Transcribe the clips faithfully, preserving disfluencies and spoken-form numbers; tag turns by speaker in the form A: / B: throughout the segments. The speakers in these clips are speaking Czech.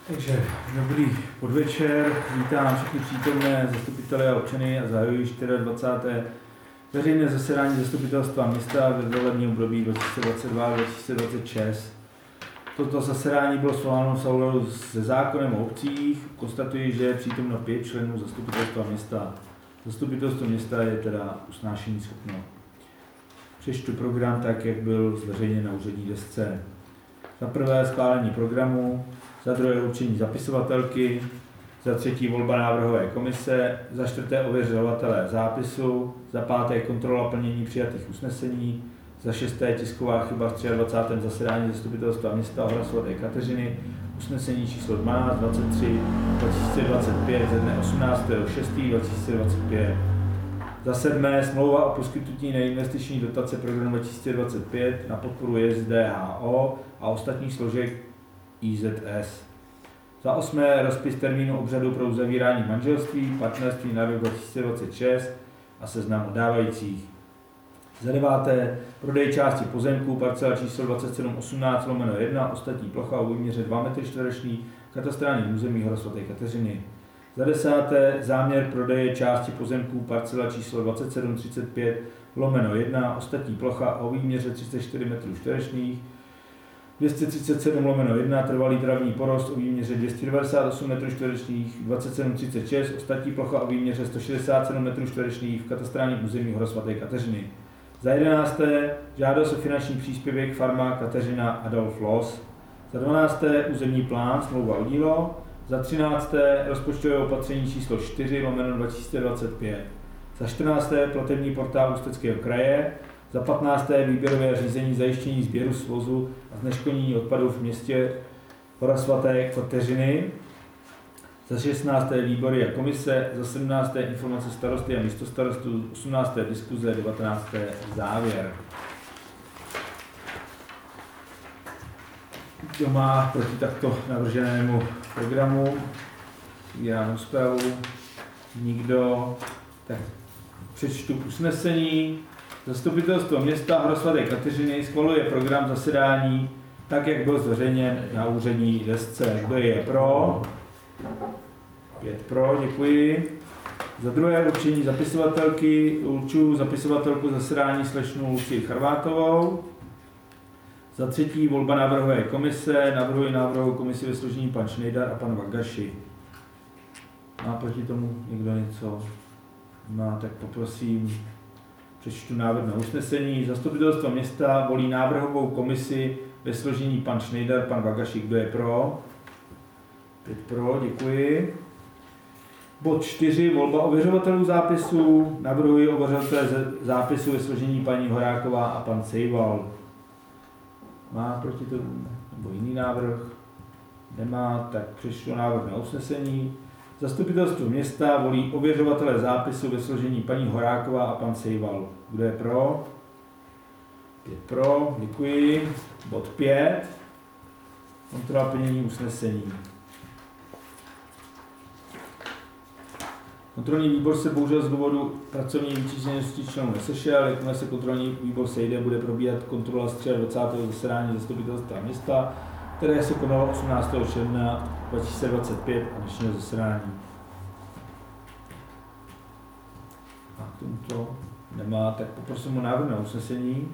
A: Takže dobrý podvečer, vítám všechny přítomné zastupitele a občany a zahajuji dvacáté čtvrté veřejné zasedání zastupitelstva města ve volebním období dva tisíce dvacet dva až dva tisíce dvacet šest. Toto zasedání bylo svoláno v souladu se zákonem o obcích. Konstatuji, že je přítomno pět členů zastupitelstva města. Zastupitelstvo města je teda usnášení schopno. Přečtu program tak, jak byl zveřejněn na úřední desce. Za prvé schválení programu, za druhé určení zapisovatelky, za třetí volba návrhové komise, za čtvrté ověřovatelé zápisu, za páté kontrola plnění přijatých usnesení, za šesté tisková chyba v dvacátém třetím zasedání zastupitelstva města Hora svaté Kateřiny, usnesení číslo dvanáct dvacet tři dva tisíce dvacet pět ze dne osmnáctého šestého dva tisíce dvacet pět. Za sedmé smlouva o poskytnutí neinvestiční dotace programu dva tisíce dvacet pět na podporu J S D H O a ostatních složek I Z S. Za osmé rozpis termínu obřadu pro uzavírání manželství, partnerství na rok dva tisíce dvacet šest a seznam oddávajících. Za deváté prodej části pozemků parcela číslo dvacet sedm osmnáct lomeno jedna, ostatní plocha o výměře dva metry čtvereční, katastrální území Hora svaté Kateřiny. Za desáté záměr prodeje části pozemků parcela číslo dvacet sedm třicet pět lomeno jedna, ostatní plocha o výměře třicet čtyři metrů čtverečních, dvě stě třicet sedm lomeno jedna, trvalý travní porost o výměře dvě stě devadesát osm metrů čtverečních, dvacet sedm třicet šest, ostatní plocha o výměře sto šedesát sedm metrů čtverečních v katastrálním území Hora svaté Kateřiny. Za jedenácté žádost o finanční příspěvek farma Kateřina Adolf Loss. Za dvanácté územní plán, smlouva o dílo. Za třinácté rozpočtové opatření číslo čtyři lomeno dva tisíce dvacet pět. Za čtrnácté platební portál Ústeckého kraje. Za patnácté výběrové řízení zajištění sběru svozu a zneškodnění odpadů v městě Hora svaté Kateřiny. Za šestnácté výbory a komise. Za sedmnácté informace starosty a místostarostů. osmnácté diskuze, devatenácté závěr. Kdo má proti takto navrženému programu? Já zprávu. Nikdo. Tak přečtu usnesení. Zastupitelstvo města Hora svaté Kateřiny schvaluje program zasedání tak, jak byl zveřejněn na úřední desce. Kdo je pro? Pět pro, děkuji. Za druhé určení zapisovatelky. Určuji zapisovatelku zasedání slečnu Lucii Charvátovou. Za třetí volba návrhové komise. Navrhuji návrhovou komisi ve složení pan Šnejdar a pan Vagaši. Má proti tomu někdo něco? Má, tak poprosím. Přečtu návrh na usnesení. Zastupitelstvo města volí návrhovou komisi ve složení pan Šnejdar, pan Vagaši. Kdo je pro? Pět pro, děkuji. Bod čtyři. Volba ověřovatelů zápisu. Navrhuji ověřovatele zápisu ve složení paní Horáková a pan Sejval. Má proti tomu nebo jiný návrh? Nemá, tak přečtu návrh na usnesení. Zastupitelstvo města volí ověřovatele zápisu ve složení paní Horáková a pan Sejval. Kdo je pro? Pět pro, děkuji. Bod pět. Kontrola plnění usnesení. Kontrolní výbor se bohužel z důvodu pracovní vytíženosti členů nesešel. Jakmile se kontrolní výbor sejde, bude probíhat kontrola z dvacátého třetího zasedání zastupitelstva města, které se konalo osmnáctého června dva tisíce dvacet pět a dnešního zasedání. A k tomuto nemá, tak poprosím o návrh na usnesení.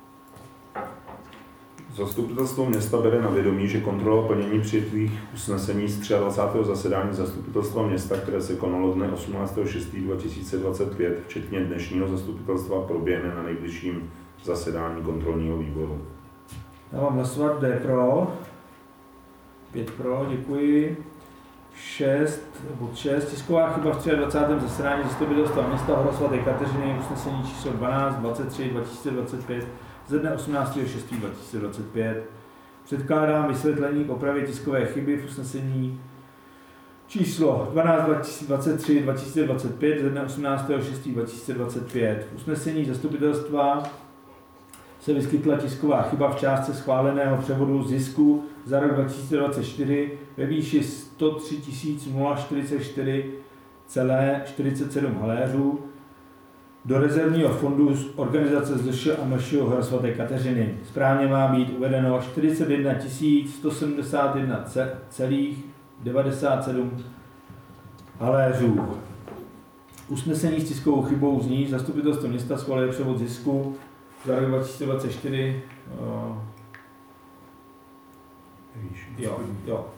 B: Zastupitelstvo města bere na vědomí, že kontrola plnění přijatých usnesení z dvacátého třetího zasedání zastupitelstva města, které se konalo dne osmnáctého šestého dva tisíce dvacet pět, včetně dnešního zastupitelstva, proběhne na nejbližším zasedání kontrolního výboru.
A: Dávám hlasovat, kdo je pro. Pět pro, děkuji. šest, bod šest. Tisková chyba v dvacátém třetím zasedání zastupitelstva města Hora svaté Kateřiny, usnesení číslo dvanáct dvacet tři dva tisíce dvacet pět ze dne osmnáctého šestého dva tisíce dvacet pět. Předkládám vysvětlení k opravě tiskové chyby v usnesení číslo dvanáct dvacet tři dva tisíce dvacet pět ze dne osmnáctého šestého dva tisíce dvacet pět. V usnesení zastupitelstva se vyskytla tisková chyba v částce schváleného převodu zisku za rok dva tisíce dvacet čtyři ve výši sto tři tisíce čtyřicet čtyři celá čtyřicet sedm haléřů do rezervního fondu z organizace Z Š a M Š Hora svaté Kateřiny. Správně má být uvedeno čtyřicet jedna tisíc sto sedmdesát jedna celých devadesát sedm haléřů. Usnesení s tiskovou chybou zní, zastupitelstvo města schvaluje převod zisku za rok dva tisíce dvacet čtyři. Uh, jo, jo.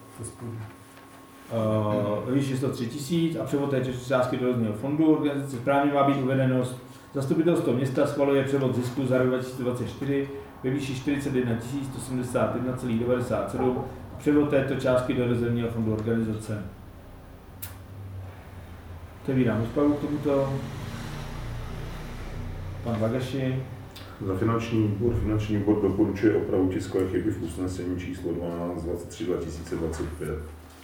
A: Uh, výši sto tři tisíc a převod té částky do různého fondu. Organizace správně má být uvedeno. Zastupitelstvo města schvaluje převod zisku za rok dva tisíce dvacet čtyři ve výši čtyřicet jedna tisíc sto sedmdesát jedna celá devadesát sedm a převod této částky do rezervního fondu organizace. Otevírám rozpravu k tomuto. Pan Vagaši.
B: Za finanční výbor finanční výbor doporučuje opravu tiskové chyby v usnesení číslo dvanáct dvacet tři dva tisíce dvacet pět.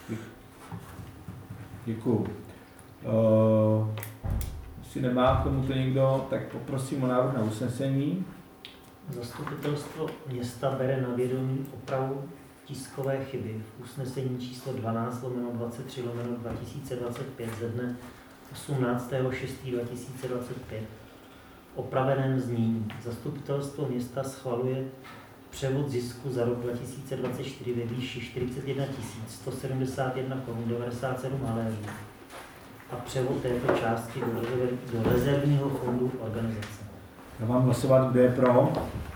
A: Děkuju. Uh, jestli nemá k tomuto někdo, tak poprosím o návrh na usnesení.
C: Zastupitelstvo města bere na vědomí opravu tiskové chyby v usnesení číslo dvanáct lomeno dvacet tři lomeno dva tisíce dvacet pět ze dne osmnáctého šestého dva tisíce dvacet pět. V opraveném znění zastupitelstvo města schvaluje převod zisku za rok dva tisíce dvacet čtyři ve výši čtyřicet jedna tisíc sto sedmdesát jedna korun devadesát sedm haléřů a převod této částky do, rezerv, do rezervního fondu organizace.
A: Já vám hlasovat, kdo je pro.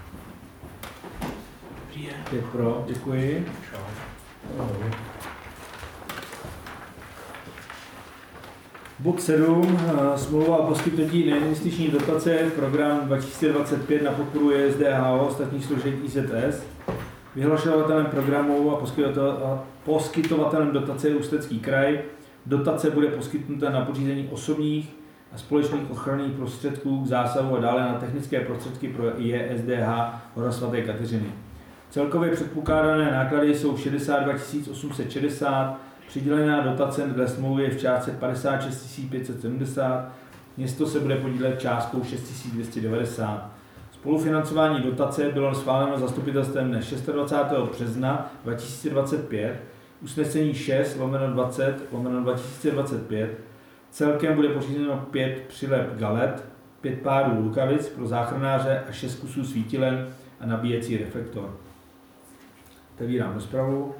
A: Pět pro, děkuji. Bod sedm. Smlouva o poskytnutí neinvestiční dotace, program dva tisíce dvacet pět na podporu E S D H O ostatních složek I Z S. Vyhlašovatelem programu a poskytovatelem dotace je Ústecký kraj. Dotace bude poskytnuta na pořízení osobních a společných ochranných prostředků k zásahu a dále na technické prostředky pro E S D H Hora svaté Kateřiny. Celkově předpokládané náklady jsou šedesát dva tisíc osm set šedesát, přidělená dotace dle smlouvy je v částce padesát šest tisíc pět set sedmdesát, město se bude podílet částkou šest tisíc dvě stě devadesát. Spolufinancování dotace bylo schváleno zastupitelstvem dne dvacátého šestého března dva tisíce dvacet pět, usnesení šest lomeno dvacet lomeno dva tisíce dvacet pět. Celkem bude pořízeno pět přilep galet, pět párů rukavic pro záchranáře a šest kusů svítilen a nabíjecí reflektor. Otevírám rozpravu.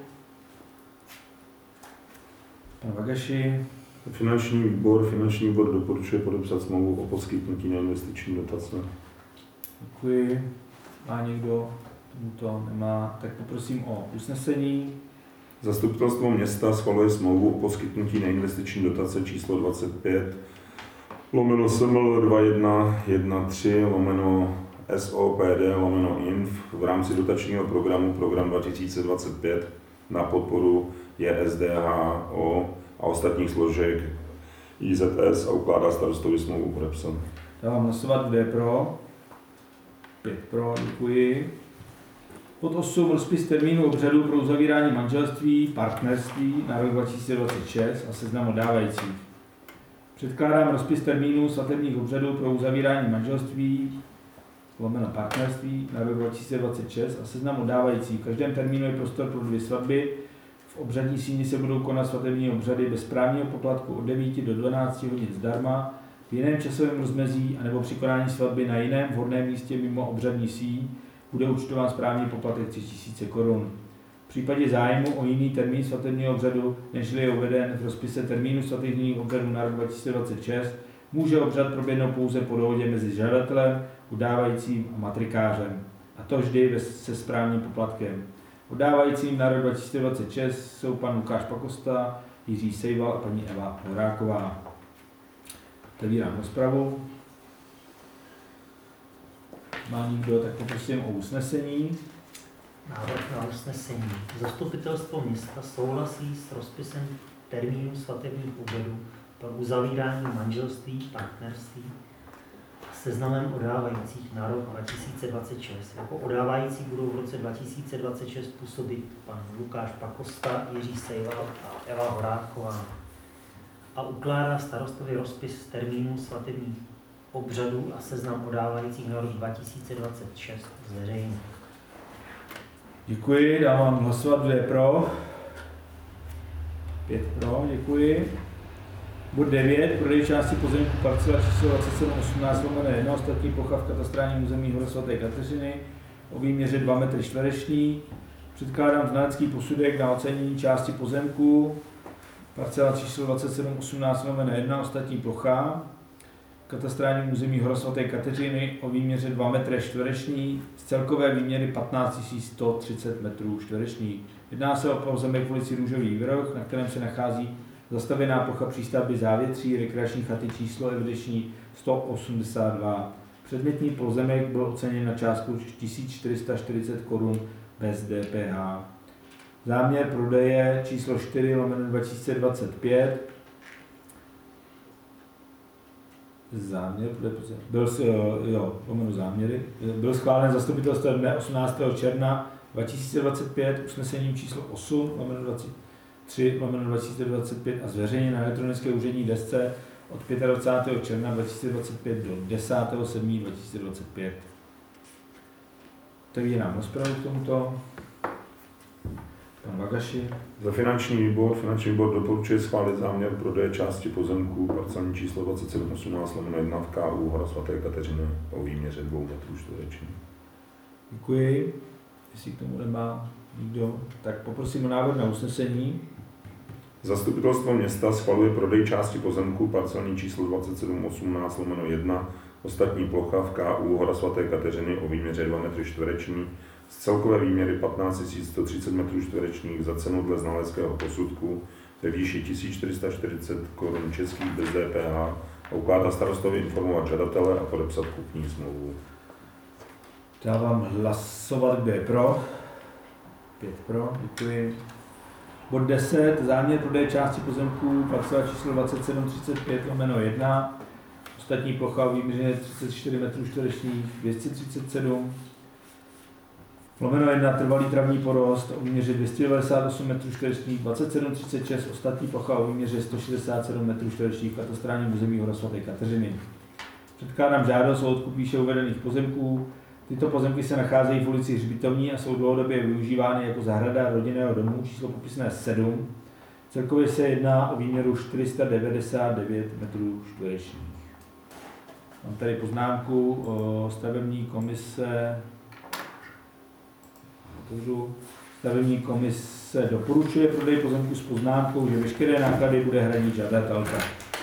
A: Pan Vagaši.
B: Finanční výbor finanční výbor doporučuje podepsat smlouvu o poskytnutí neinvestiční dotace.
A: Děkuji. Má někdo? Tomuto nemá. Tak poprosím o usnesení.
B: Zastupitelstvo města schvaluje smlouvu o poskytnutí neinvestiční dotace číslo dvacet pět lomeno S M L dva jedna jedna tři lomeno S O P D lomeno Inf v rámci dotačního programu program dva tisíce dvacet pět na podporu E S D H O a ostatních složek I Z S a ukládá starostovi smlouvu podepsat.
A: Dávám hlasovat, kdo je pro. Pět pro, děkuji. Pod osm. Rozpis termínu obřadu pro uzavírání manželství, partnerství na rok dva tisíce dvacet šest a seznam oddávajících. Předkládám rozpis termínu svatebních obřadů pro uzavírání manželství, lomeno partnerství na rok dva tisíce dvacet šest a seznam oddávajících. V každém termínu je prostor pro dvě svatby. V obřadní síni se budou konat svatební obřady bez správního poplatku od devíti do dvanácti hodin zdarma, v jiném časovém rozmezí anebo při konání svatby na jiném vhodném místě mimo obřadní síň bude účtován správní poplatek tři tisíce korun. V případě zájmu o jiný termín svatebního obřadu, než je uveden v rozpise termínu svatebního obřadu na rok dva tisíce dvacet šest, může obřad proběhnout pouze po dohodě mezi žadatelem, udávajícím a matrikářem, a to vždy se správním poplatkem. Oddávajícím na rok dva tisíce dvacet šest jsou pan Lukáš Pakosta, Jiří Sejval a paní Eva Horáková. Otevírám rozpravu. Má někdo, tak poprosím o usnesení.
C: Návrh na usnesení. Zastupitelstvo města souhlasí s rozpisem termínu svatebních obřadů pro uzavírání manželství, partnerství a seznamem oddávajících na rok dva tisíce dvacet šest. Jako oddávající budou v roce dva tisíce dvacet šest působit pan Lukáš Pakosta, Jiří Sejval a Eva Horáková. A ukládá starostovi rozpis termínu svatebních obřadů a seznam oddávajících na rok dva tisíce dvacet šest zveřejnit.
A: Děkuji, dávám hlasovat, kdo je pro. Pět pro, děkuji. Bod devět. Prodej části pozemku parcela číslo dvacet sedm osmnáct lomeno jedna, ostatní plocha v katastrálním území Hora svaté Kateřiny o výměře dva metry čtvereční. Předkládám znalecký posudek na ocenění části pozemku Parcela číslo dvacet sedm osmnáct lomeno jedna, ostatní plocha. Katastrální území Hora svaté Kateřiny o výměře dva metry čtvereční z celkové výměry patnáct tisíc sto třicet metrů čtverečních. Jedná se o pozemek v ulici Růžový vrch, na kterém se nachází zastavěná plocha přístavby Závětří, rekreační chaty číslo evidenční sto osmdesát dva. Předmětný pozemek byl oceněn na částku tisíc čtyři sta čtyřicet korun bez D P H. Záměr prodeje číslo čtyři lomeno dva tisíce dvacet pět. Záměr byl, jo, lomeno záměry, byl schválen zastupitelstvem dne osmnáctého června dva tisíce dvacet pět usnesením číslo osm lomeno dvacet tři lomeno dva tisíce dvacet pět a zveřejněn na elektronické úřední desce od dvacátého pátého června dva tisíce dvacet pět do desátého sedmého dva tisíce dvacet pět. Otevírám rozpravu k tomuto. Pan Vagaši.
B: Za finanční výbor, finanční výbor doporučuje schválit záměr prodeje části pozemků parcelní číslo dvacet sedm osmnáct lomeno jedna v K U Hora svaté Kateřiny o výměře dvou metrů čtverečních.
A: Děkuji. Jestli k tomu nemá nikdo, tak poprosím o návrh na usnesení.
B: Zastupitelstvo města schvaluje prodej části pozemků parcelní číslo dvacet sedm osmnáct lomeno jedna, ostatní plocha v K U Hora svaté Kateřiny o výměře dva metry čtvereční z celkové výměry patnáct tisíc sto třicet metrů čtverečních za cenu dle znaleckého posudku ve výši tisíc čtyři sta čtyřicet korun českých bez D P H a ukládá starostovi informovat žadatele a podepsat kupní smlouvu.
A: Dávám hlasovat, kdo je pro. Pět pro, děkuji. Bod deset. Záměr prodeje části pozemků parcela číslo dvacet sedm třicet pět lomeno jedna. Ostatní plocha o výměře třicet čtyři metrů čtverečních dvě stě třicet sedm. Lomeno jedna trvalý travní porost o výměře dvě stě devadesát osm metrů čtverečních dvacet sedm třicet šest. Ostatní plocha o výměře sto šedesát sedm metrů čtverečních v katastrálním území Hora svaté Kateřiny. Předkládám žádost o odkup výše uvedených pozemků. Tyto pozemky se nacházejí v ulici Hřbitovní a jsou dlouhodobě využívány jako zahrada rodinného domu číslo popisné sedm. Celkově se jedná o výměru čtyři sta devadesát devět metrů čtverečních. Mám tady poznámku o stavební komise. Stavební komise doporučuje prodej pozemku s poznámkou, že veškeré náklady bude hradit žadatelka.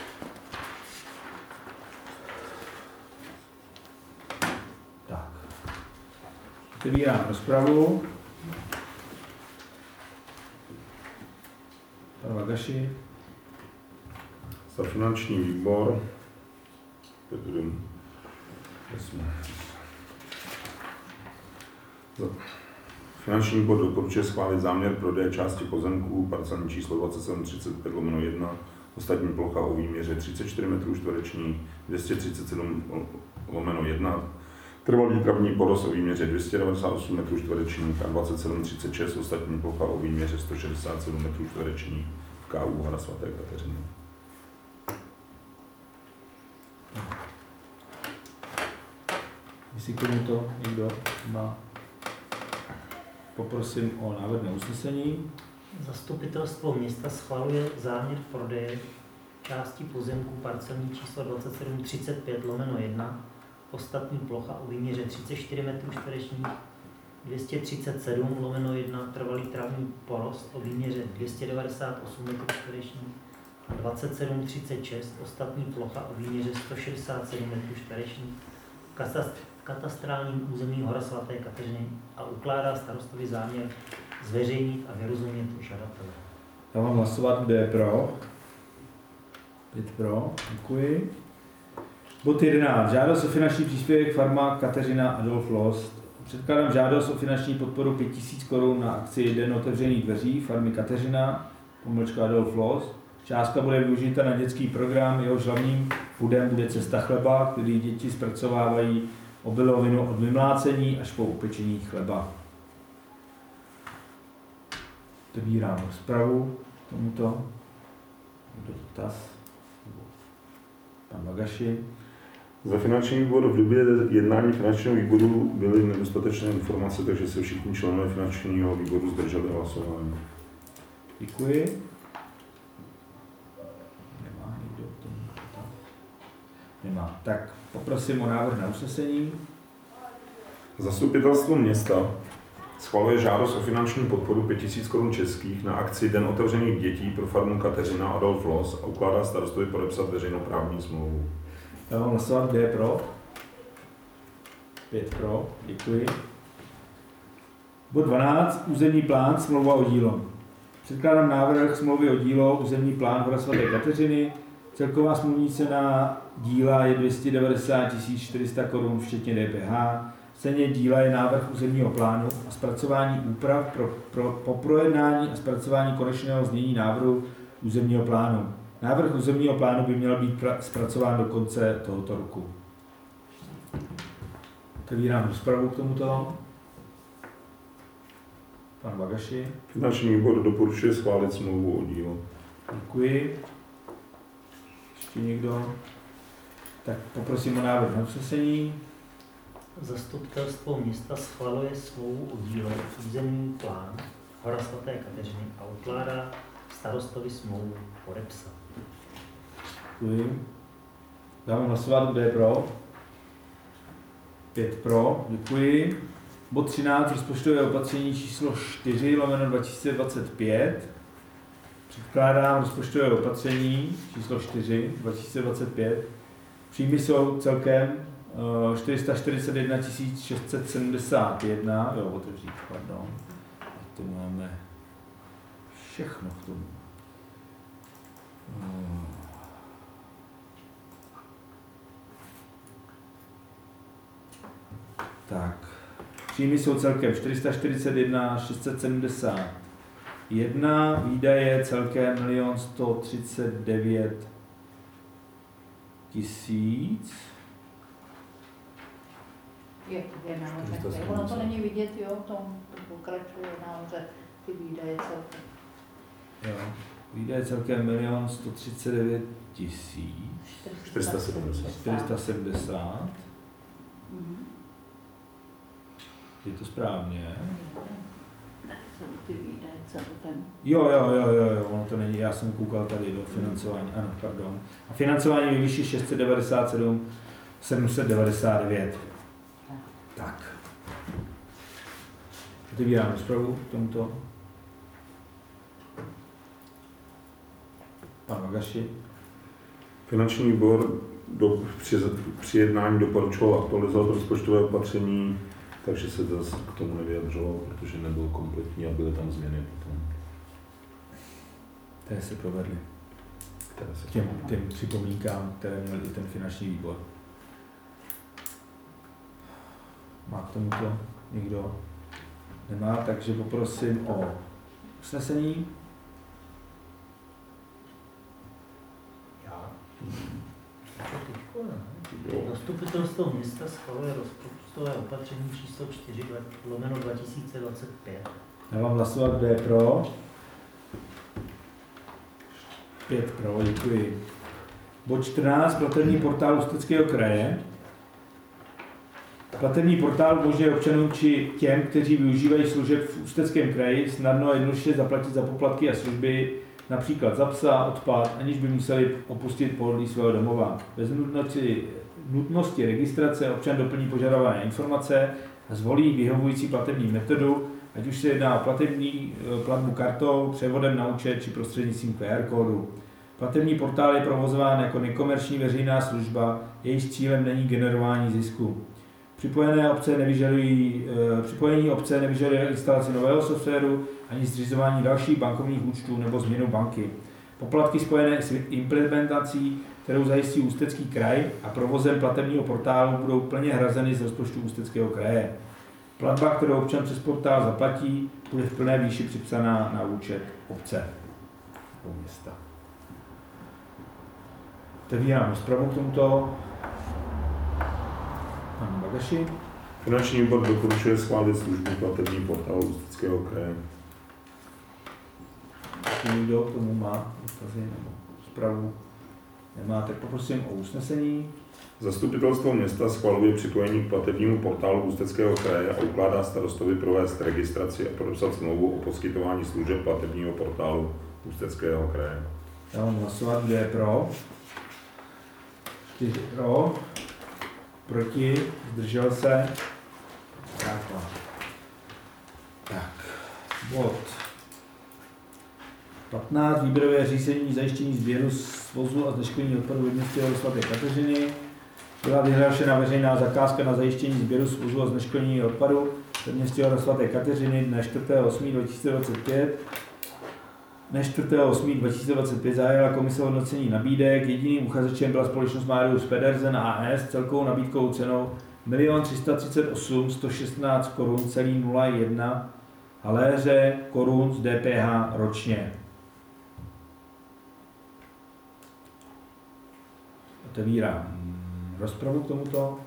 A: Tak. Otevírám rozpravu. Pan Vagaši.
B: Za finanční výbor za finanční výbor doporučuje schválit záměr prodeje části pozemků parcelní číslo dvacet sedm třicet pět lomeno jedna, ostatní plocha o výměře třicet čtyři metrů čtverečních dvě stě třicet sedm lomeno jedna, trvalý travní porost o výměře dvě stě devadesát osm metrů čtverečních a dvacet sedm třicet šest, ostatní plocha o výměře sto šedesát sedm metrů čtverečních v K U Hora svaté Kateřiny.
A: Jestli k tomuto někdo má, poprosím o návrh na usnesení.
C: Zastupitelstvo města schvaluje záměr prodeje části pozemků parcelní číslo dvacet sedm třicet pět lomeno jedna, ostatní plocha o výměře třicet čtyři metrů čtverečních dvě stě třicet sedm lomeno jedna, trvalý travní porost o výměře dvě stě devadesát osm metrů čtverečních a dvacet sedm třicet šest, ostatní plocha o výměře sto šedesát sedm metrů čtverečních v katastrálním území Hora svaté Kateřiny a ukládá starostovi záměr zveřejnit a vyrozumět žadatele.
A: Já mám hlasovat, kdo je pro. Pět pro, děkuji. Bod jedenáct. Žádost o finanční příspěvek farma Kateřina Adolf Lost. Předkládám žádost o finanční podporu pět tisíc korun na akci Den otevřených dveří farmy Kateřina, pomlčka Adolf Lost. Částka bude využita na dětský program, jehož hlavním pudem bude cesta chleba, který děti zpracovávají obilovinu od vymlácení až po upečení chleba. Otevírám rozpravu k tomuto. Dotaz. Pan Vagaši.
B: Za finanční výbor v době jednání finančního výboru byly nedostatečné informace, takže se všichni členové finančního výboru zdrželi hlasování.
A: Děkuji. Nemá někdo k tomu dotaz? Nemá. Tak poprosím o návrh na usnesení.
B: Zastupitelstvo města Schvaluje žádost o finanční podporu pět tisíc korun českých na akci Den otevřených dětí pro farmu Kateřina Adolf Los a ukládá starostovi podepsat veřejnoprávní smlouvu.
A: Já mám hlasovat, kde je pro? Pět pro, děkuji. Bod dvanáct. Územní plán, smlouva o dílo. Předkládám návrh smlouvy o dílo, územní plán Hora svaté Kateřiny. Celková smluvní cena díla je dvě stě devadesát tisíc čtyři sta korun včetně D P H. V ceně díla je návrh územního plánu a zpracování úprav pro, pro, po projednání a zpracování konečného znění návrhu územního plánu. Návrh územního plánu by měl být pra, zpracován do konce tohoto roku. Otevírám rozpravu k tomuto. Pan Bagaši.
B: Finanční výbor doporučuje schválit smlouvu o dílo.
A: Děkuji. Ještě někdo? Tak poprosím o návrh na usnesení.
C: Zastupitelstvo města schvaluje smlouvu o dílo, územní plán Hora svaté Kateřiny a ukládá starostovi smlouvu podepsat.
A: Děkuji. Dávám hlasovat, kdo je pro. Pět pro, děkuji. Bod třináct. Rozpočtové opatření číslo čtyři lomeno dva tisíce dvacet pět. Předkládám rozpočtové opatření číslo čtyři dva tisíce dvacet pět. Příjmy jsou celkem čtyři sta čtyřicet jedna tisíc šest set sedmdesát jedna. Jo, otevřít, pardon. A to máme všechno k tomu. Tak. Příjmy jsou celkem čtyři sta čtyřicet jedna šest set sedmdesát jedna, výdaje celkem milion sto třicet devět tisíc.
D: Je, je nahoře. Ono to není vidět, jo, v tom pokračuje nahoře ty výdaje celkem.
A: Jo. Výdaje celkem milion sto třicet devět tisíc.
B: čtyři sta sedmdesát.
A: čtyři sta sedmdesát.
D: Mhm.
A: Je to správně?
D: Jsou ty výdaje celkem.
A: Jo, jo, jo, jo, jo, ono to není, já jsem koukal tady do financování, ano, pardon. A financování ve výši šest set devadesát sedm tisíc sedm set devadesát devět. Tak. Otevírám rozpravu k tomuto. Pan Magaši.
B: Finanční výbor do, při, při jednání doporučoval aktualizovat rozpočtové opatření, takže se zase k tomu nevyjadřoval, protože nebylo kompletní a byly tam změny potom.
A: Které se provedly.
B: Které se
A: Těm, těm připomínkám, které měl i ten finanční výbor. Má k tomuto někdo? Nemá, takže poprosím o usnesení.
C: Já. Zastupitelstvo města schvaluje rozpočtové opatření číslo čtyři lomeno dva tisíce dvacet pět.
A: Já vám hlasovat, kdo je pro. Pět pro, děkuji. Bod čtrnáct. Platební portál Ústeckého kraje. Platební portál umožňuje občanům či těm, kteří využívají služeb v Ústeckém kraji, snadno a jednoduše zaplatit za poplatky a služby, například za psa, odpad, aniž by museli opustit pohodlí svého domova. Bez nutnosti, nutnosti registrace občan doplní požadované informace a zvolí vyhovující platební metodu, ať už se jedná o platební platbu kartou, převodem na účet či prostřednictvím Q R kódu. Platební portál je provozován jako nekomerční veřejná služba, jejíž cílem není generování zisku. Připojené obce nevyžadují, e, připojení obce nevyžaduje instalaci nového softwaru ani zřizování dalších bankovních účtů nebo změnu banky. Poplatky spojené s implementací, kterou zajistí Ústecký kraj a provozem platebního portálu, budou plně hrazeny z rozpočtu Ústeckého kraje. Platba, kterou občan přes portál zaplatí, bude v plné výši připsaná na účet obce nebo města. Otevírám rozpravu k tomuto. Pan Bagaši.
B: Finanční výbor doporučuje schválit službu platební portálu Ústeckého kraje.
A: Jestli někdo k tomu má dotazy nebo zprávu nemá, tak poprosím o usnesení.
B: Zastupitelstvo města schvaluje připojení k platebnímu portálu Ústeckého kraje a ukládá starostovi provést registraci a podepsat smlouvu o poskytování služeb platebního portálu Ústeckého kraje.
A: Já mám hlasovat, kdo je pro. Čtyři pro. Proti. Zdržel se. Tak. Tak, bod patnáct. Výběrové řízení zajištění sběru svozu a zneškodnění odpadu ve městě svaté Kateřiny. Byla vyhlášena veřejná zakázka na zajištění sběru svozu a zneškodnění odpadu ve městě svaté Kateřiny dne čtvrtého osmého dva tisíce dvacet pět. Dne čtvrtého osmého dva tisíce dvacet pět zahájila komise hodnocení nabídek. Jediným uchazečem byla společnost Marius Pedersen A S s celkovou nabídkovou cenou milion tři sta třicet osm tisíc sto šestnáct korun celý nula jedna haléře korun z D P H ročně. Otevírám rozpravu k tomuto.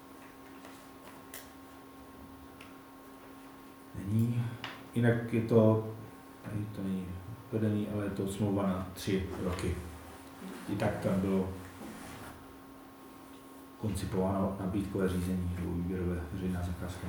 A: Není. Jinak je to, tady to není vedený, ale je to smlouva na tři roky. I tak tam bylo koncipováno nabídkové řízení nebo výběrové veřejná zakázka.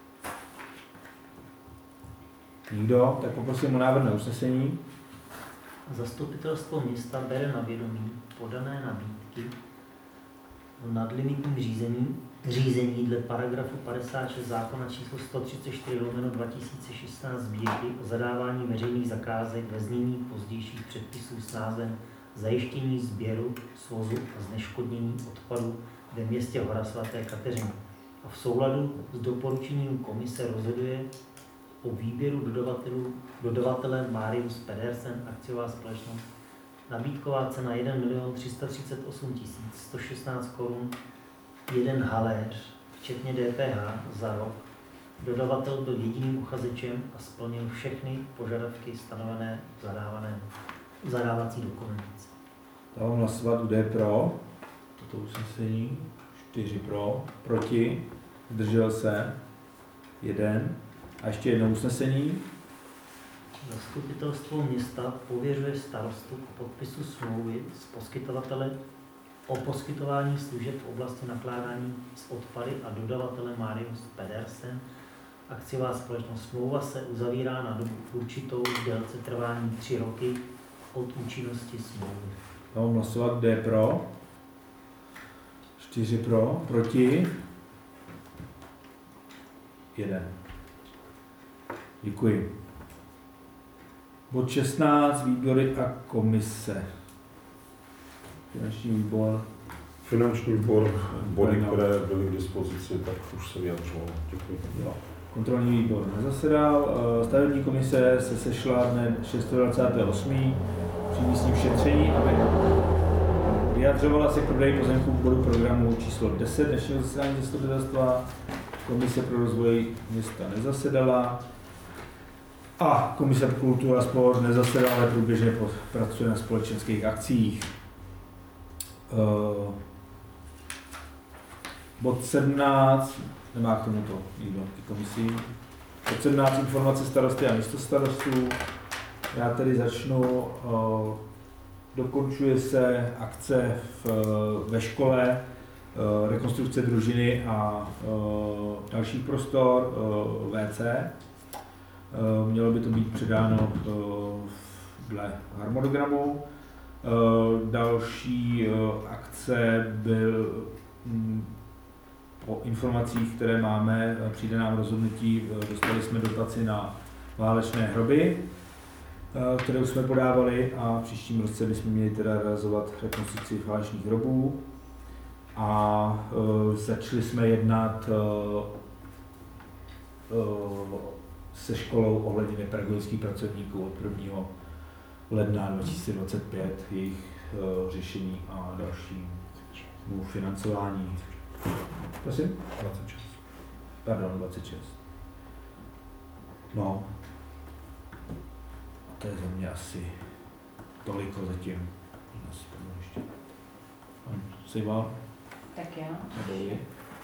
A: Nikdo? Tak poprosím o návrh na usnesení.
C: Zastupitelstvo města bere na vědomí podané nabídky o nadlimitním řízení, řízení dle paragrafu padesát šest zákona číslo sto třicet čtyři lomeno dva tisíce šestnáct sbírky o zadávání veřejných zakázek ve znění pozdějších předpisů s názvem zajištění sběru, svozu a zneškodnění odpadu ve městě Hora svaté Kateřiny a v souladu s doporučením komise rozhoduje o výběru dodavatelů, dodavatele Marius Pedersen, akciová společnost. Nabídková cena jedna milion tři sta třicet osm tisíc sto šestnáct korun, jeden haléř, včetně D P H za rok. Dodavatel byl jediným uchazečem a splnil všechny požadavky stanovené v zadávané zadávací dokumentaci.
A: Dávám hlasovat, kdo je pro toto usnesení. čtyři pro, proti, zdržel se, jeden. A ještě jedno usnesení.
C: Zastupitelstvo města pověřuje starostu k podpisu smlouvy s poskytovatelem o poskytování služeb v oblasti nakládání s odpady a dodavatele Marius Pedersen. Akciová společnost. Smlouva se uzavírá na dobu určitou v délce trvání tři roky od účinnosti smlouvy.
A: Dávám hlasovat, kdo je pro. čtyři pro, proti. jeden. Děkuji. Bod šestnáct. Výbory a komise. Finanční výbor.
B: Finanční výbor, body, které byly k dispozici, tak už se vyjadřoval. Děkuji.
A: Jo. Kontrolní výbor nezasedal. Stavební komise se sešla dne dvacátého šestého osmého při místním šetření, aby vyjadřovala se k prodeji pozemků k bodu programu číslo deset dnešního zasedání zastupitelstva. Komise pro rozvoj města nezasedala. A komise pro kulturu a sport nezasedala, ale průběžně pracuje na společenských akcích. Uh, bod sedmnáct, nemá k tomuto nikdo, ty komisí. Bod sedmnáct, informace starosty a místostarostů. Já tady začnu. Uh, dokončuje se akce v, ve škole, uh, rekonstrukce družiny a uh, dalších prostor, uh, W C. Uh, mělo by to být předáno uh, dle harmonogramu. Uh, další uh, akce byl um, po informacích, které máme, uh, přijde nám rozhodnutí, uh, dostali jsme dotaci na válečné hroby, uh, které už jsme podávali a v příštím roce bychom měli teda realizovat rekonstrukci válečných hrobů. A uh, začali jsme jednat uh, uh, se školou ohledně pedagogických pracovníků od prvního ledna dva tisíce dvacet pět, jejich uh, řešení a dalšímu financování. Prosím?
B: dvacet šest.
A: Pardon, dvacet šest. No. A to je za mě asi toliko zatím. Pan Sejval?
D: Tak já.
A: Nebo vy?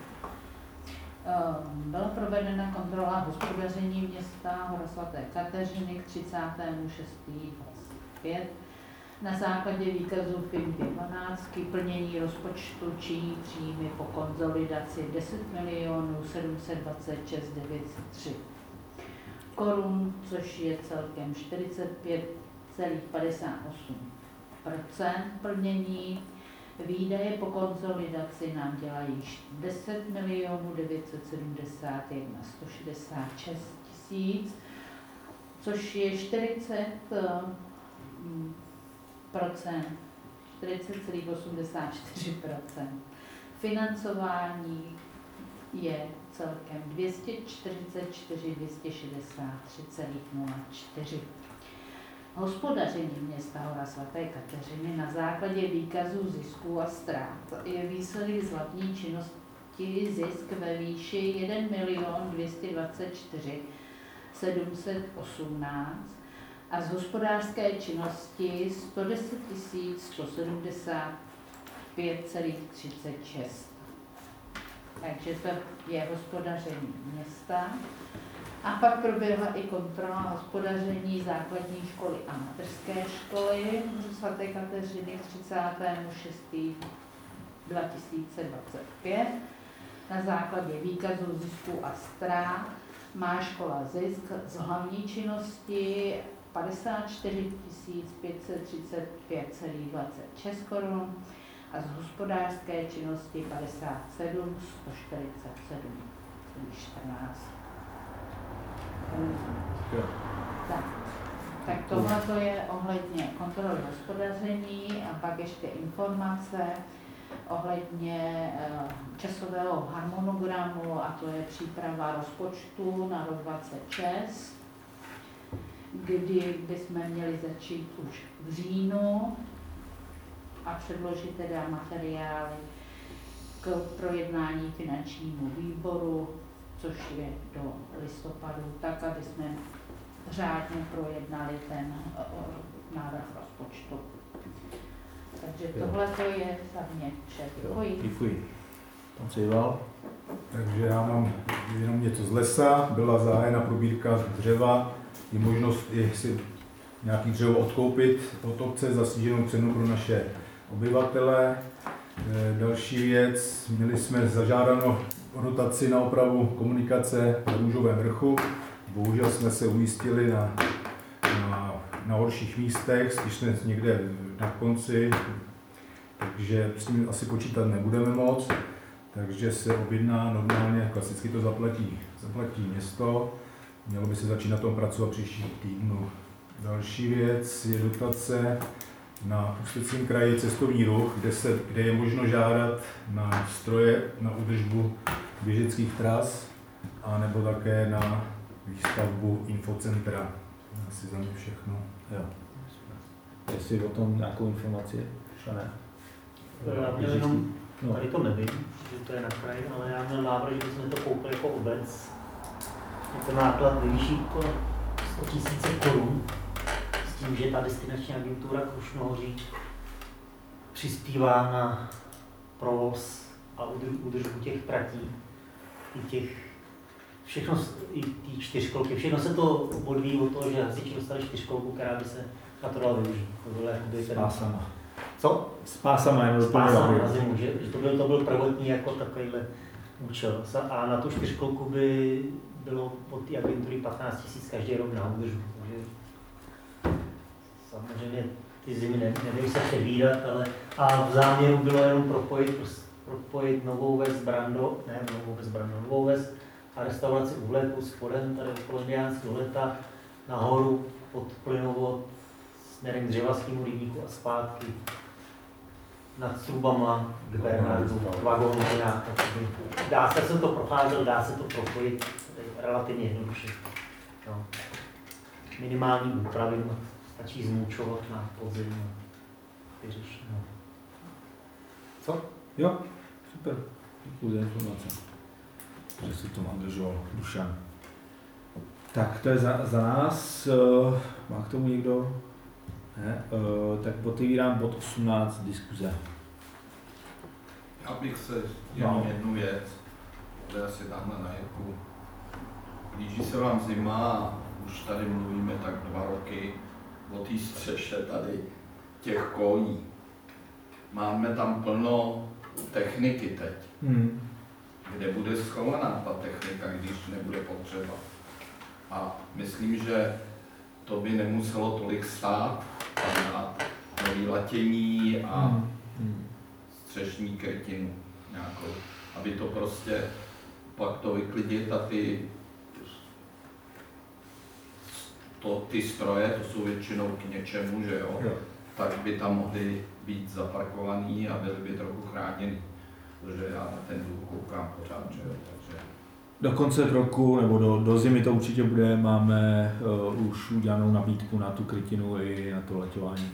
D: Byla provedena kontrola hospodaření města Hora svaté Kateřiny k třicátému šestému dvacet pět. Na základě výkazu F I M dvanáct plnění rozpočtu činí příjmy po konsolidaci deset milionů sedm set dvacet šest tisíc devět set tři korun, což je celkem čtyřicet pět celá padesát osm procent plnění. Výdaje po konsolidaci nám dělají deset milionů devět set sedmdesát jedna tisíc sto šedesát šest tisíc, což je čtyřicet procent, čtyřicet celá osmdesát čtyři procent. Financování je celkem dvě stě čtyřicet čtyři tisíc dvě stě šedesát tři celá nula čtyři. Hospodaření města Hora svaté Kateřiny na základě výkazů zisků a ztrát je výsledek z hlavní činnosti zisk ve výši jeden milion dvě stě dvacet čtyři tisíc sedm set osmnáct a z hospodářské činnosti sto deset tisíc sto sedmdesát pět celá třicet šest. Takže to je hospodaření města. A pak proběhla i kontrola hospodaření základní školy a mateřské školy svaté Kateřiny k třicátému šestému dva tisíce dvacet pět. Na základě výkazu zisku a ztrát má škola zisk z hlavní činnosti padesát čtyři tisíc pět set třicet pět celá dvacet šest korun a z hospodářské činnosti padesát sedm sto čtyřicet sedm celá čtrnáct. Tak, tak tohle je ohledně kontroly hospodaření a pak ještě informace ohledně časového harmonogramu, a to je příprava rozpočtu na rok dvacet šest, kdy bychom měli začít už v říjnu a předložit teda materiály k projednání finančnímu výboru, což je do listopadu, tak, aby jsme řádně projednali ten návrh rozpočtu. Takže tohle to je za mě vše. Děkuji.
A: Děkuji. Pan Cejval.
E: Takže já mám jenom něco z lesa, byla zahájena probírka dřeva, je možnost i si nějaký dřevo odkoupit od obce za sníženou cenu pro naše obyvatele. Další věc, měli jsme zažádáno rotaci na opravu komunikace na Růžovém vrchu. Bohužel jsme se umístili na, na, na horších místech, spíš jsme někde na konci, takže s tím asi počítat nebudeme moc. Takže se objedná normálně, klasicky to zaplatí, zaplatí město. Mělo by se začít na tom pracovat příští týdnu. Další věc je dotace na Ústeckém kraji cestovní ruch, kde, se, kde je možno žádat na stroje na údržbu běžeckých tras a nebo také na výstavbu infocentra. Asi za mě všechno.
A: Jo. Jestli o tom nějakou informaci, ne?
C: Já měl jenom,
A: no.
C: tady to nevím, že to je na kraji, ale já měl návrh, že jsme to koupili jako obec. Je to náklad vyšší sto tisíc korun, s tím, že ta destinační agentura Krušnohoří přispívá na provoz a údržbu těch tratí, i těch, všechno, i ty čtyřkolky, všechno se to odvíjí od toho, že hasiči dostali čtyřkolku, která by se na to dala využít. To bylo jakoby
A: S pásama.
C: Co?
A: S pásama, jenom
C: S pásama na zimu, že, že to, byl, to byl prvotní jako takovýhle účel. A na tu čtyřkolku by bylo od té agentury patnáct tisíc každý rok na údržbu. Takže samozřejmě ty zimy ne, nedají se předvídat, ale a v záměru bylo jenom propojit, propojit Novou Ves Brando, ne Novou Ves Brando, Novou Ves a restauraci u vleku s podem tady okolo Indiánského leta nahoru pod plynovod směrem k Dřevařskému rybníku a zpátky nad Strubama k Bernardu, k vagónu. Dá se, se to procházet, dá se to propojit relativně jednoduše. No. Minimální úpravy, stačí zmůčovat na podzim a vyřešit. No. Co?
A: Jo, super. Děkuji za informace. Že si to angažoval Dušan. Tak to je za, za nás. Má k tomu někdo? Ne? Tak otevírám bod osmnáct, diskuze.
F: Já bych se jenom no. jednu věc, to je asi tamhle na Jirku. Blíží se vám zima a už tady mluvíme tak dva roky o té střeše tady těch koní. Máme tam plno techniky teď, hmm. kde bude schovaná ta technika, když nebude potřeba. A myslím, že to by nemuselo tolik stát na nový latění a hmm. střešní krytinu nějakou, aby to prostě pak to vyklidit a ty to, ty stroje, to jsou většinou k něčemu, že jo,
A: Jo.
F: tak by tam mohly být zaparkovaný a byly by trochu chráněny. Protože já na ten důl koukám pořád, že jo, takže...
A: Do konce roku nebo do, do zimy to určitě bude, máme uh, už udělanou nabídku na tu krytinu i na to leťování.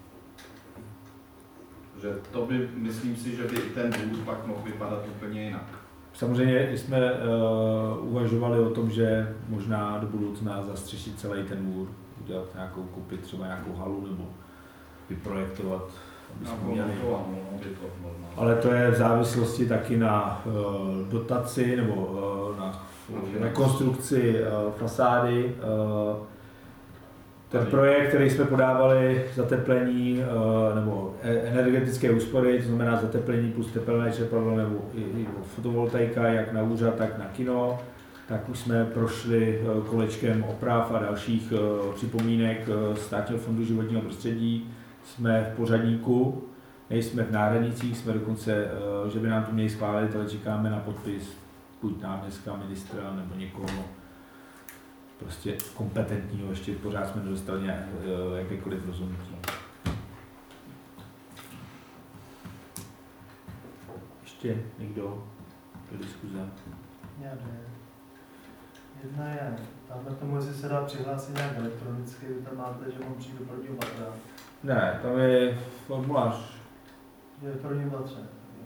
F: Že to by, myslím si, že by i ten důl pak mohl vypadat úplně jinak.
A: Samozřejmě jsme uh, uvažovali o tom, že možná do budoucna zastřešit celý ten můr, udělat nějakou, koupit třeba nějakou halu nebo vyprojektovat, aby jsme měli. Ale to je v závislosti taky na uh, dotaci nebo uh, na uh, rekonstrukci uh, fasády. Uh, ten projekt, který jsme podávali, zateplení uh, nebo energetické úspory, to znamená zateplení plus tepelné čerpadlo nebo i, i fotovoltaika, jak na úřad, tak na kino, tak už jsme prošli uh, kolečkem oprav a dalších uh, připomínek uh, Státního fondu životního prostředí. Jsme v pořadníku, nejsme v náhradnicích, jsme dokonce, uh, že by nám to měli schválit, ale čekáme na podpis buď náměstka, ministra nebo někoho prostě kompetentního, ještě pořád jsme nedostali nějak, jakékoliv rozhodnutí. Ještě někdo do diskuze?
G: Já ne. Jedna je, tamhle tomu, jestli se dá přihlásit nějak elektronicky, vy tam máte, že mám přijít do prvního patra.
A: Ne, tam je formulář.
G: Je v prvním patře.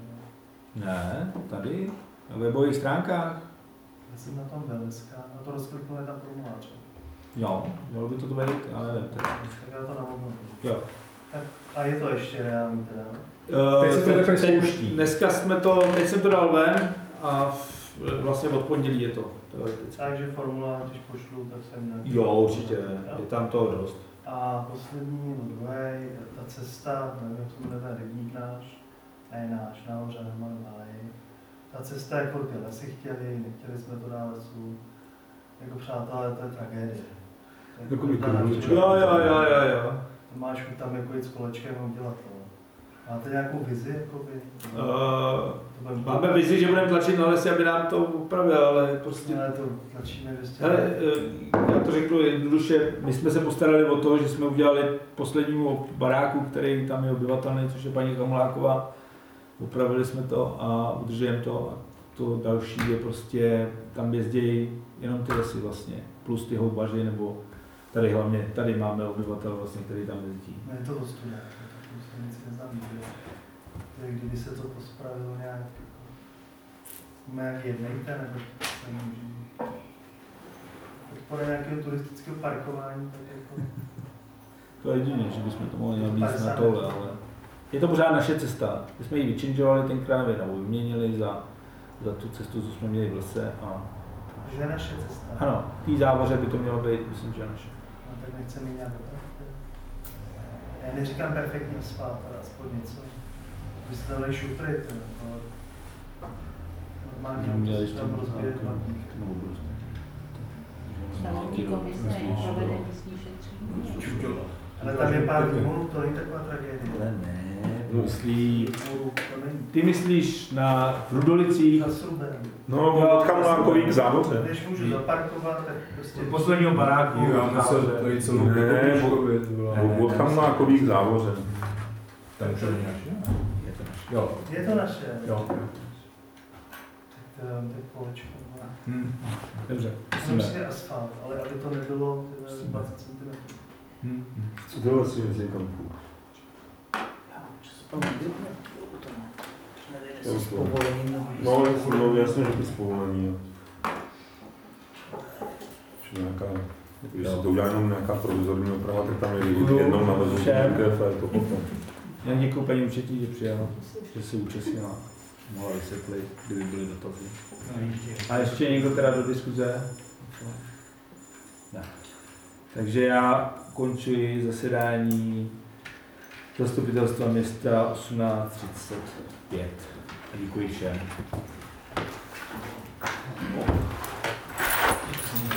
A: Ne, tady, na webových stránkách.
G: Já jsem na tom byl dneska, a to rozkliknul je tam formulář.
A: Jo, mělo by to být, ale nevím.
G: Tak já to namluvím.
A: Jo.
G: Tak, a je to ještě reálný teda?
A: Uh,
E: Teď se to takhle spouští.
A: Dneska jsme to, teď jsem to dal ven a vlastně od pondělí je to.
G: Takže formulář, když pošlu, tak jsem nějaký...
A: Jo, určitě, je tam toho dost.
G: A poslední, no druhý, ta cesta, nevím, jak se jmenuje ten rybník náš, ne náš, nahoře, nemám háj. Ta cesta, jako ty lesy chtěli, nechtěli jsme to dát lesů. Jako přátelé, to je tragédie.
E: Jako
G: To je
E: mikro-
G: návštěva.
A: Jo, jo, jo, jo, jo.
G: Máš chuť tam jako jít s kolečkem a udělat to. Máte nějakou vizi, jakoby?
A: Uh, máme vizi, že budeme tlačit na lesy, aby nám to upravil, ale prostě...
G: Ale to tlačíme dvě stě.
A: Hele, uh, já to řeknu jednoduše, my jsme se postarali o to, že jsme udělali poslednímu baráku, který tam je obyvatelný, což je paní Kamuláková. Upravili jsme to a udržujeme to. A to další je prostě, tam jezdí jenom ty lesy vlastně, plus ty houbaři, nebo tady hlavně, tady máme obyvatel vlastně, který tam jezdí.
G: No je to ostuda, to se nic neznám, že to je, kdyby se to pospravilo nějak, nějak jednejte, nebo to nemůžu. Podpora nějakého turistického parkování, tak jako...
A: To je jediné, že bychom to mohli nabízt na tohle, ale je to pořád naše cesta. My jsme ji vyčinžovali tenkrát, nebo vyměnili za, za tu cestu, co jsme měli v lese. A...
G: Takže je naše cesta.
A: Ano, v té závoře by to mělo být, myslím, že naše.
G: No tak nechceme nějak dopravit. Já neříkám perfektní asfalt, ale aspoň něco. Byste dali šutry, to ale... Normálně
A: Měli
G: musíš tam rozbíjet
A: to-
G: vatník.
D: Stavební komise provede místní šetření.
G: Ale tam je pár důvodů, to není taková tragédie.
A: Ale ne, myslí,
G: Důvodů to není.
A: ty myslíš na v Rudolicích,
G: Na Srubem.
B: No, od Kamulákový k závoře.
G: Když můžu zaparkovat, tak prostě...
A: od posledního baráku,
E: Jo, já musel tady celou
B: Ne,
E: Pětobíčkově, to byla-
B: Od Kamulákový k závoře.
E: Tam už není naše?
A: je to naše.
E: Jo.
G: Je to naše.
E: Jo.
G: Tak to je teď kolečko.
E: Hm.
A: Dobře,
G: Myslím
A: musíme.
G: si asfalt, ale aby to nebylo tyhle dvacet centimetrů.
E: Hm.
B: Co to vlastně je kampu? No, no, jasně, že to s povolením. Či nějaká, když se to udělá jenom nějaká provizorní oprava, tak tam je
A: Děkuju
B: jednou navezu
A: všem.
B: K F, to potom.
A: Já děkuji paní účetní, že přijala, že se účastnila. Mohla vysvětlit, kdyby byly dotazy. A ještě někdo teda do diskuze? Ne. Takže já končuji zasedání zastupitelstva města osmnáct třicet pět. A děkuji všem.